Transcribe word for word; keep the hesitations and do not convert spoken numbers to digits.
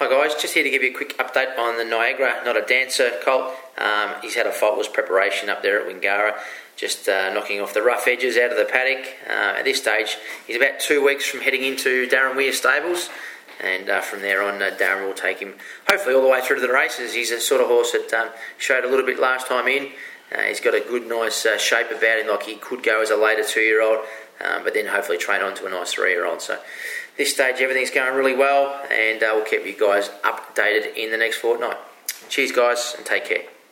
Hi guys, just here to give you a quick update on the Niagara Not a Dancer colt. Um, he's had a faultless preparation up there at Wingara, just uh, knocking off the rough edges out of the paddock. Uh, at this stage, he's about two weeks from heading into Darren Weir stables, and uh, from there on, uh, Darren will take him hopefully all the way through to the races. He's a sort of horse that um, showed a little bit last time in. Uh, he's got a good, nice uh, shape about him, like he could go as a later two-year-old, um, but then hopefully train on to a nice three-year-old. So this stage, everything's going really well, and uh, we'll keep you guys updated in the next fortnight. Cheers, guys, and take care.